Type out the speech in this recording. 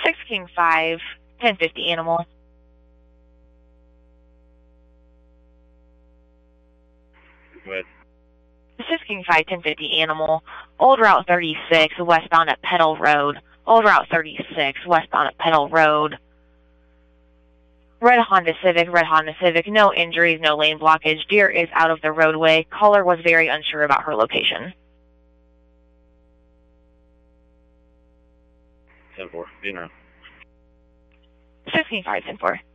6 King 5, 1050 animal. Go ahead. 6 King 5, 1050 animal. Old Route 36, westbound at Petal Road. Old Route 36, westbound at Petal Road. Red Honda Civic, no injuries, no lane blockage. Deer is out of the roadway. Caller was very unsure about her location. 10-4, being around. 6 King 5, 10-4.